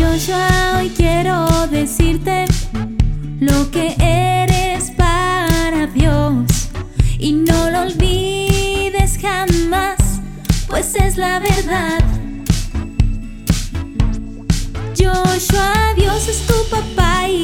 Joshua, hoy quiero decirte lo que eres para Dios, y no lo olvides jamás, pues es la verdad. Joshua, Dios es tu papá y